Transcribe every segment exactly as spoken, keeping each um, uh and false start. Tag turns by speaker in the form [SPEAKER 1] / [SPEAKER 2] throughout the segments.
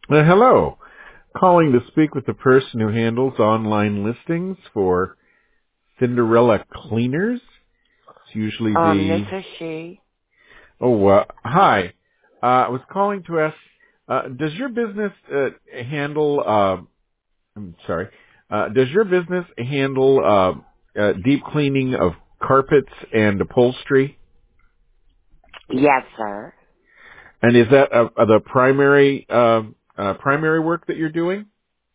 [SPEAKER 1] Uh, hello. Calling to speak with the person who handles online listings for Cinderella Cleaners. It's usually
[SPEAKER 2] Um, this
[SPEAKER 1] the...
[SPEAKER 2] is she.
[SPEAKER 1] Oh, uh, hi. Uh, I was calling to ask, uh, does your business uh, handle... Uh, I'm sorry. Uh, does your business handle uh, uh, deep cleaning of carpets and upholstery?
[SPEAKER 2] Yes, sir.
[SPEAKER 1] And is that uh, uh, the primary uh, uh, primary work that you're doing?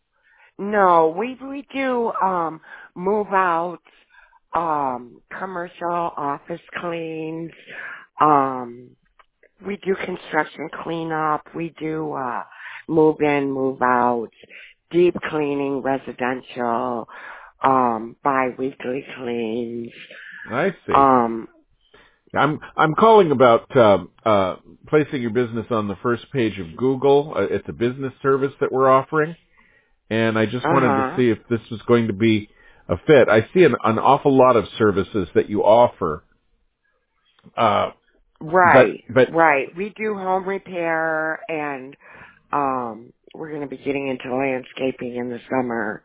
[SPEAKER 2] No, we we do um move out, um, commercial office cleans. Um, we do construction cleanup. We do uh move in, move out, deep cleaning, residential, um, bi-weekly cleans.
[SPEAKER 1] I see.
[SPEAKER 2] Um,
[SPEAKER 1] I'm I'm calling about uh, uh, placing your business on the first page of Google. Uh, it's a business service that we're offering, and I just
[SPEAKER 2] uh
[SPEAKER 1] wanted to
[SPEAKER 2] huh.
[SPEAKER 1] see if this was going to be a fit. I see an, an awful lot of services that you offer, uh, but
[SPEAKER 2] Right,
[SPEAKER 1] but
[SPEAKER 2] right. We do home repair and um we're gonna be getting into landscaping in the summer.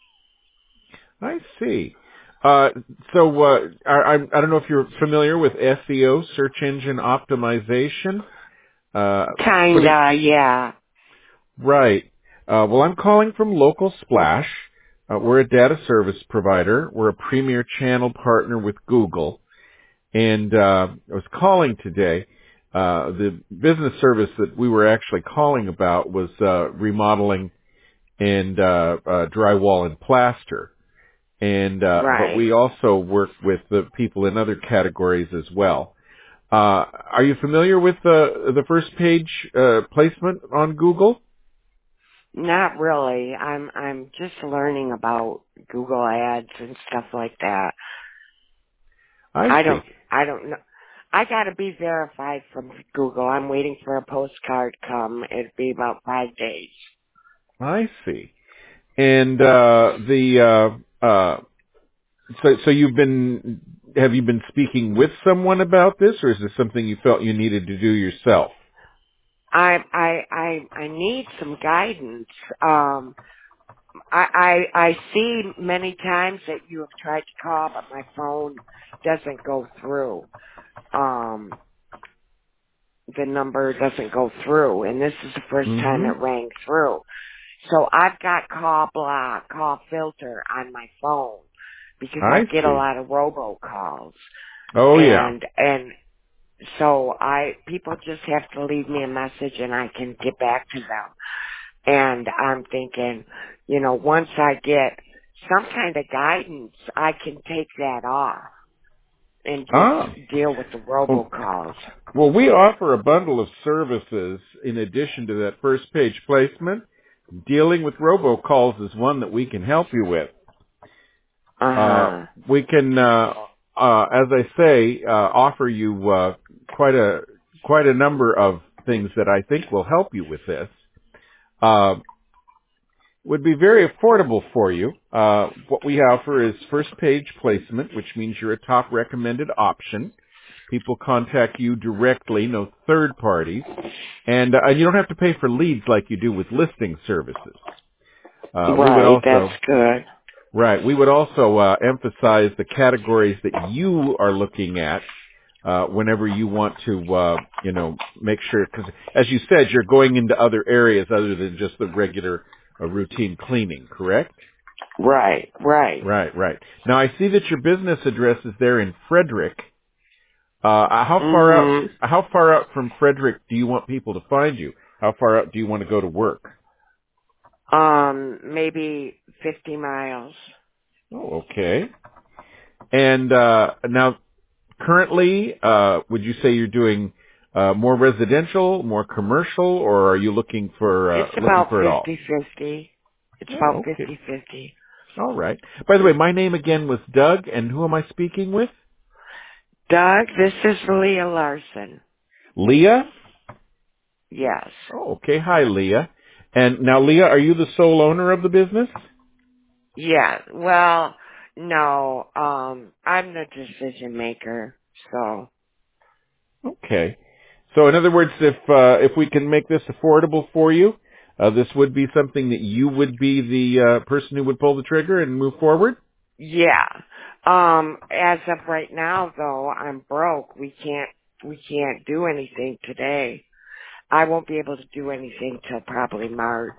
[SPEAKER 1] I see. Uh, so uh, I, I I don't know if you're familiar with S E O, search engine optimization. Uh, putting
[SPEAKER 2] Kinda, yeah.
[SPEAKER 1] Right. Uh, well, I'm calling from Local Splash. Uh, we're a data service provider. We're a premier channel partner with Google. And uh, I was calling today. Uh, the business service that we were actually calling about was uh, remodeling and uh, uh, drywall and plaster. And uh, but
[SPEAKER 2] Right.
[SPEAKER 1] we also work with the people in other categories as well. Uh, are you familiar with the the first page uh, placement on Google?
[SPEAKER 2] Not really. I'm I'm just learning about Google Ads and stuff like that.
[SPEAKER 1] I
[SPEAKER 2] I
[SPEAKER 1] see.
[SPEAKER 2] don't I don't know. I gotta be verified from Google. I'm waiting for a postcard come. It'd be about five days.
[SPEAKER 1] I see. And uh, the uh, uh, so so you've been have you been speaking with someone about this, or is this something you felt you needed to do yourself?
[SPEAKER 2] I I I I need some guidance. Um I, I I see many times that you have tried to call, but my phone doesn't go through. Um, the number doesn't go through, and this is the first time
[SPEAKER 1] Mm-hmm.
[SPEAKER 2] it rang through. So I've got call block, call filter on my phone because I
[SPEAKER 1] I
[SPEAKER 2] get a
[SPEAKER 1] see.
[SPEAKER 2] lot of robocalls,
[SPEAKER 1] Oh yeah.
[SPEAKER 2] and and so I people just have to leave me a message, and I can get back to them. And I'm thinking, you know, once I get some kind of guidance, I can take that off and
[SPEAKER 1] Ah.
[SPEAKER 2] just deal with the
[SPEAKER 1] Well,
[SPEAKER 2] robocalls.
[SPEAKER 1] well, we offer a bundle of services in addition to that first page placement. Dealing with robocalls is one that we can help you with.
[SPEAKER 2] Uh
[SPEAKER 1] Uh,
[SPEAKER 2] huh.
[SPEAKER 1] we can, uh, uh, as I say, uh, offer you uh, quite a quite a number of things that I think will help you with this. Uh, would be very affordable for you. Uh, what we offer is first page placement, which means you're a top recommended option. People contact you directly, no third parties, and, uh, and you don't have to pay for leads like you do with listing services. Uh, we would
[SPEAKER 2] Right, that's
[SPEAKER 1] also
[SPEAKER 2] good.
[SPEAKER 1] Right. We would also uh, emphasize the categories that you are looking at uh, whenever you want to, uh, you know, make sure. Because as you said, you're going into other areas other than just the regular uh, routine cleaning. Correct?
[SPEAKER 2] Right, right.
[SPEAKER 1] Right. Right. Now I see that your business address is there in Frederick. Uh, how far out?
[SPEAKER 2] Mhm.
[SPEAKER 1] How far out from Frederick do you want people to find you? How far out do you want to go to work?
[SPEAKER 2] Um, maybe fifty miles.
[SPEAKER 1] Oh, okay. And uh, now currently, uh, would you say you're doing uh, more residential, more commercial, or are you looking for uh,
[SPEAKER 2] It's
[SPEAKER 1] looking
[SPEAKER 2] about
[SPEAKER 1] for it all?
[SPEAKER 2] fifty fifty. It's about
[SPEAKER 1] Oh, okay.
[SPEAKER 2] fifty fifty.
[SPEAKER 1] All right. By the way, my name again was Doug, and who am I speaking with?
[SPEAKER 2] Doug, this is Leah Larson.
[SPEAKER 1] Leah?
[SPEAKER 2] Yes.
[SPEAKER 1] Oh, okay. Hi, Leah. And now, Leah, are you the sole owner of the business?
[SPEAKER 2] Yeah. Well, no, um, I'm the decision maker, so.
[SPEAKER 1] Okay. So, in other words, if uh, if we can make this affordable for you, uh, this would be something that you would be the uh, person who would pull the trigger and move forward?
[SPEAKER 2] Yeah. Um, as of right now, though, I'm broke. We can't, we can't do anything today. I won't be able to do anything till probably March.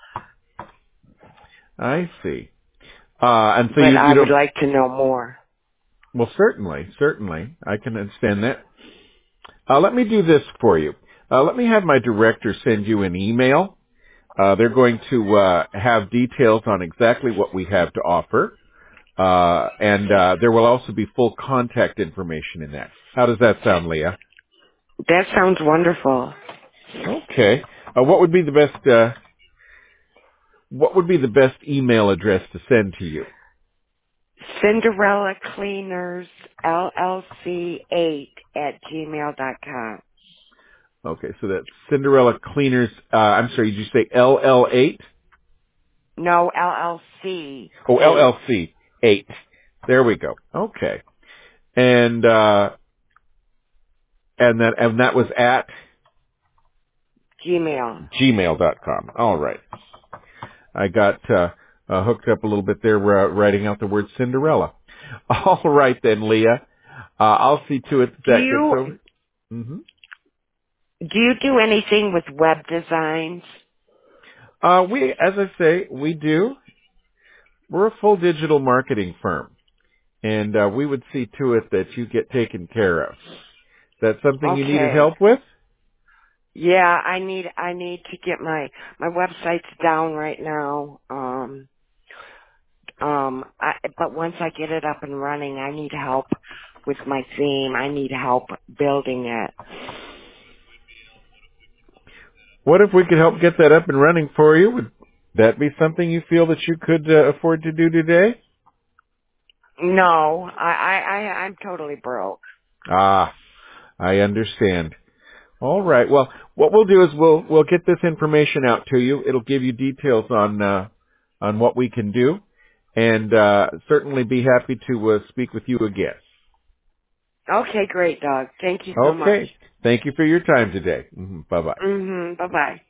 [SPEAKER 1] I see. Uh, and so
[SPEAKER 2] But
[SPEAKER 1] you, you
[SPEAKER 2] I would
[SPEAKER 1] don't,
[SPEAKER 2] like to know more.
[SPEAKER 1] well, certainly, certainly. I can understand that. Uh, let me do this for you. Uh, let me have my director send you an email. Uh, they're going to uh, have details on exactly what we have to offer. Uh, and uh, there will also be full contact information in that. How does that sound, Leah?
[SPEAKER 2] That sounds wonderful.
[SPEAKER 1] Okay. Uh, what would be the best uh, What would be the best email address to send to you?
[SPEAKER 2] Cinderella Cleaners L L C eight at gmail dot com.
[SPEAKER 1] Okay, so that's Cinderella Cleaners. Uh, I'm sorry, did you say L L eight?
[SPEAKER 2] No, L L C
[SPEAKER 1] Oh,
[SPEAKER 2] eight.
[SPEAKER 1] L L C eight. There we go. Okay, and uh, and that and that was at
[SPEAKER 2] Gmail.
[SPEAKER 1] gmail dot com. All right, I got uh, uh, hooked up a little bit there, uh, writing out the word Cinderella. All right then, Leah. Uh, I'll see to it that
[SPEAKER 2] Do
[SPEAKER 1] that gets
[SPEAKER 2] you
[SPEAKER 1] over. hmm
[SPEAKER 2] do you do anything with web designs?
[SPEAKER 1] Uh, we, as I say, we do. We're a full digital marketing firm, and uh, we would see to it that you get taken care of. Is that something you needed
[SPEAKER 2] Okay.
[SPEAKER 1] help with?
[SPEAKER 2] Yeah, I need I need to get my my website's down right now. Um um I, but once I get it up and running, I need help with my theme. I need help building it.
[SPEAKER 1] What if we could help get that up and running for you? Would that be something you feel that you could uh, afford to do today?
[SPEAKER 2] No, I I, I I'm totally broke.
[SPEAKER 1] Ah, I understand. All right. Well, what we'll do is we'll we'll get this information out to you. It'll give you details on uh, on what we can do, and uh, certainly be happy to uh, speak with you again.
[SPEAKER 2] Okay, great, Doug. Thank you so much.
[SPEAKER 1] Okay. Thank you for your time today. hmm Bye bye.
[SPEAKER 2] Mhm. Bye bye.